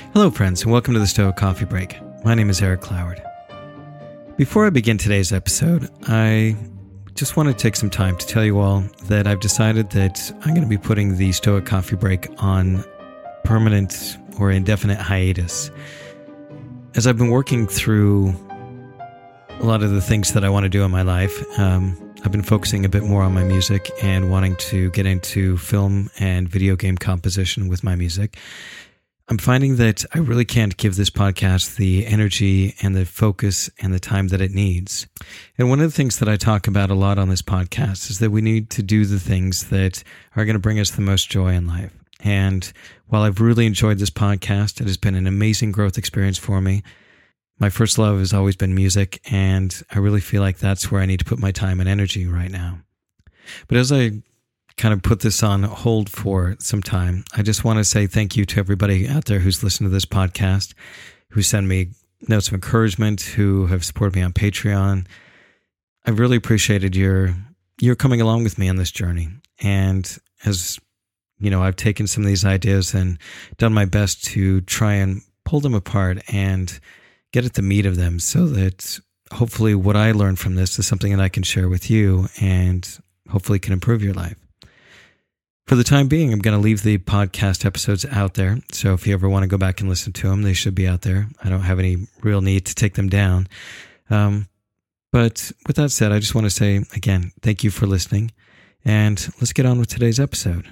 Hello friends, and welcome to the Stoic Coffee Break. My name is Eric Cloward. Before I begin today's episode, I just want to take some time to tell you all that I've decided that I'm going to be putting the Stoic Coffee Break on permanent or indefinite hiatus. As I've been working through a lot of the things that I want to do in my life, I've been focusing a bit more on my music and wanting to get into film and video game composition with my music. I'm finding that I really can't give this podcast the energy and the focus and the time that it needs. And one of the things that I talk about a lot on this podcast is that we need to do the things that are going to bring us the most joy in life. And while I've really enjoyed this podcast, it has been an amazing growth experience for me. My first love has always been music, and I really feel like that's where I need to put my time and energy right now. But as I kind of put this on hold for some time, I just want to say thank you to everybody out there who's listened to this podcast, who send me notes of encouragement, who have supported me on Patreon. I've really appreciated your coming along with me on this journey. And as you know, I've taken some of these ideas and done my best to try and pull them apart and get at the meat of them so that hopefully what I learned from this is something that I can share with you and hopefully can improve your life. For the time being, I'm going to leave the podcast episodes out there. So if you ever want to go back and listen to them, they should be out there. I don't have any real need to take them down. But with that said, I just want to say, again, thank you for listening. And let's get on with today's episode.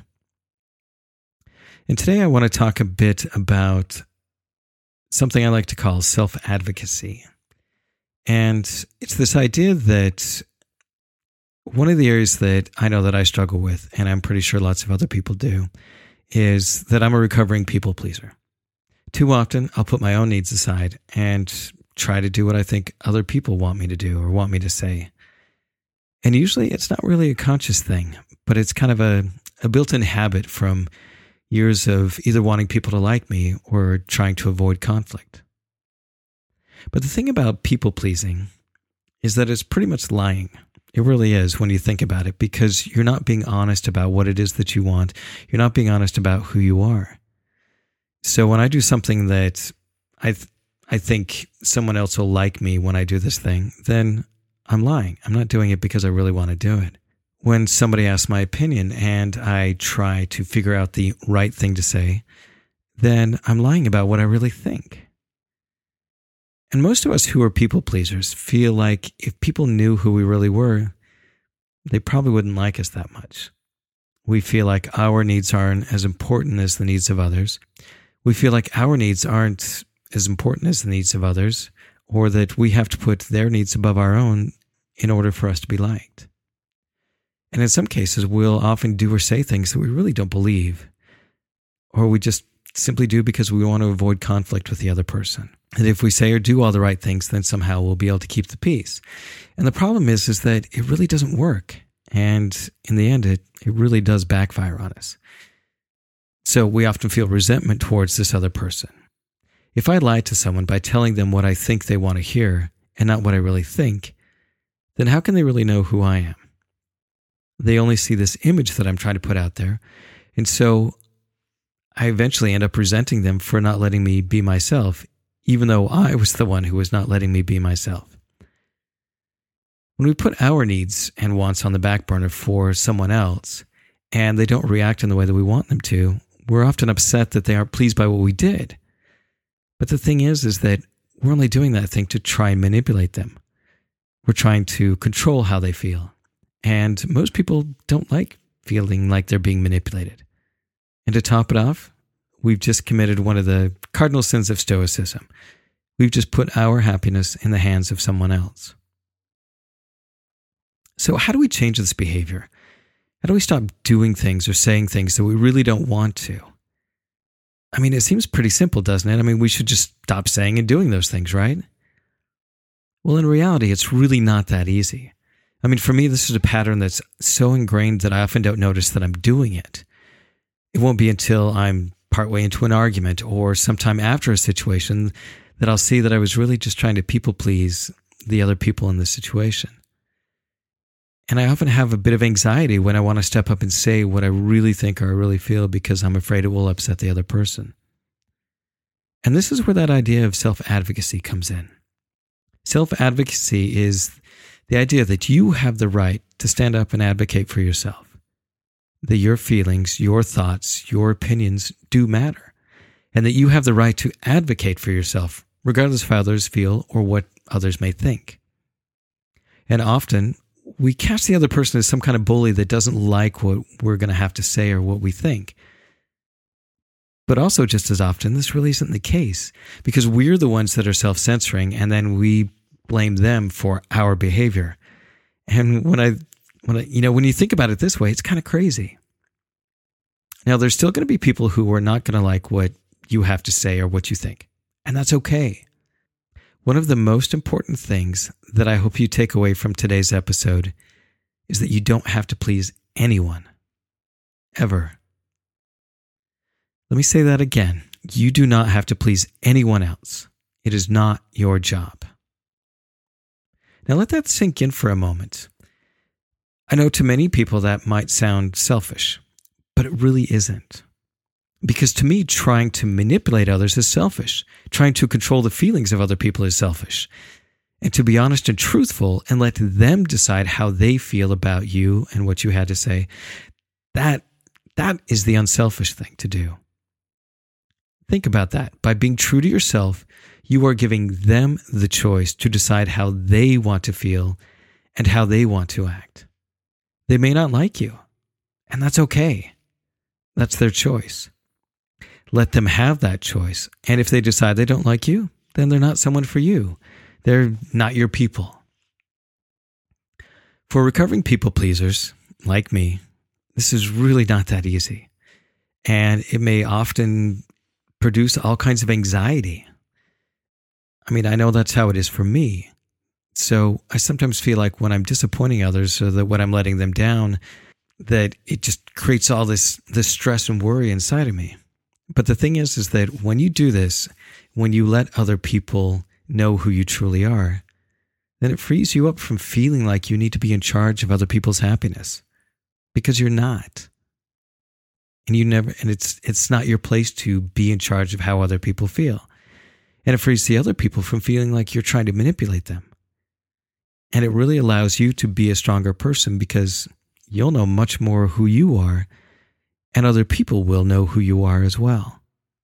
And today I want to talk a bit about something I like to call self-advocacy. And it's this idea that one of the areas that I know that I struggle with, and I'm pretty sure lots of other people do, is that I'm a recovering people pleaser. Too often, I'll put my own needs aside and try to do what I think other people want me to do or want me to say. And usually it's not really a conscious thing, but it's kind of a built-in habit from years of either wanting people to like me or trying to avoid conflict. But the thing about people pleasing is that it's pretty much lying. It really is when you think about it, because you're not being honest about what it is that you want. You're not being honest about who you are. So when I do something that I think someone else will like me when I do this thing, then I'm lying. I'm not doing it because I really want to do it. When somebody asks my opinion and I try to figure out the right thing to say, then I'm lying about what I really think. And most of us who are people pleasers feel like if people knew who we really were, they probably wouldn't like us that much. We feel like our needs aren't as important as the needs of others. We feel like our needs aren't as important as the needs of others, or that we have to put their needs above our own in order for us to be liked. And in some cases, we'll often do or say things that we really don't believe, or we just simply do because we want to avoid conflict with the other person. And if we say or do all the right things, then somehow we'll be able to keep the peace. And the problem is that it really doesn't work. And in the end, it really does backfire on us. So we often feel resentment towards this other person. If I lie to someone by telling them what I think they want to hear and not what I really think, then how can they really know who I am? They only see this image that I'm trying to put out there. And so I eventually end up resenting them for not letting me be myself, even though I was the one who was not letting me be myself. When we put our needs and wants on the back burner for someone else, and they don't react in the way that we want them to, we're often upset that they aren't pleased by what we did. But the thing is that we're only doing that thing to try and manipulate them. We're trying to control how they feel. And most people don't like feeling like they're being manipulated. And to top it off, we've just committed one of the cardinal sins of Stoicism. We've just put our happiness in the hands of someone else. So how do we change this behavior? How do we stop doing things or saying things that we really don't want to? I mean, it seems pretty simple, doesn't it? I mean, we should just stop saying and doing those things, right? Well, in reality, it's really not that easy. I mean, for me, this is a pattern that's so ingrained that I often don't notice that I'm doing it. It won't be until I'm partway into an argument or sometime after a situation that I'll see that I was really just trying to people please the other people in the situation. And I often have a bit of anxiety when I want to step up and say what I really think or I really feel because I'm afraid it will upset the other person. And this is where that idea of self-advocacy comes in. Self-advocacy is the idea that you have the right to stand up and advocate for yourself, that your feelings, your thoughts, your opinions do matter, and that you have the right to advocate for yourself, regardless of how others feel or what others may think. And often, we catch the other person as some kind of bully that doesn't like what we're going to have to say or what we think. But also, just as often, this really isn't the case, because we're the ones that are self-censoring, and then we blame them for our behavior. And when you think about it this way, it's kind of crazy. Now, there's still going to be people who are not going to like what you have to say or what you think, and that's okay. One of the most important things that I hope you take away from today's episode is that you don't have to please anyone, ever. Let me say that again. You do not have to please anyone else. It is not your job. Now let that sink in for a moment. I know to many people that might sound selfish, but it really isn't. Because to me, trying to manipulate others is selfish. Trying to control the feelings of other people is selfish. And to be honest and truthful and let them decide how they feel about you and what you had to say, that is the unselfish thing to do. Think about that. By being true to yourself, you are giving them the choice to decide how they want to feel and how they want to act. They may not like you, and that's okay. That's their choice. Let them have that choice. And if they decide they don't like you, then they're not someone for you. They're not your people. For recovering people pleasers, like me, this is really not that easy. And it may often produce all kinds of anxiety. I mean, I know that's how it is for me. So I sometimes feel like when I'm disappointing others or that when I'm letting them down, that it just creates all this stress and worry inside of me. But the thing is that when you do this, when you let other people know who you truly are, then it frees you up from feeling like you need to be in charge of other people's happiness, because you're not. And it's not your place to be in charge of how other people feel. And it frees the other people from feeling like you're trying to manipulate them. And it really allows you to be a stronger person, because you'll know much more who you are, and other people will know who you are as well.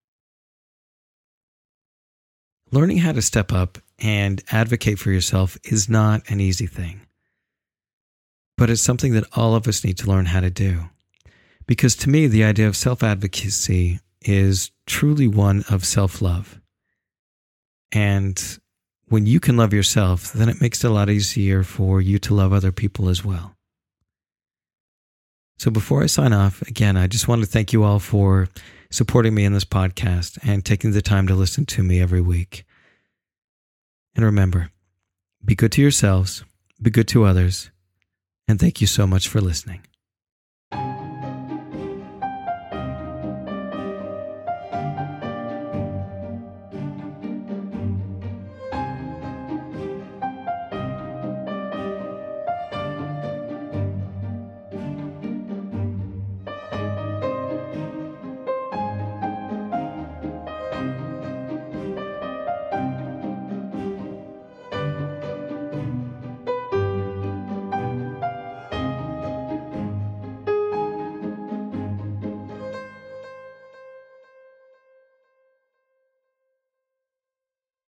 Learning how to step up and advocate for yourself is not an easy thing. But it's something that all of us need to learn how to do. Because to me, the idea of self-advocacy is truly one of self-love. And when you can love yourself, then it makes it a lot easier for you to love other people as well. So before I sign off, again, I just want to thank you all for supporting me in this podcast and taking the time to listen to me every week. And remember, be good to yourselves, be good to others, and thank you so much for listening.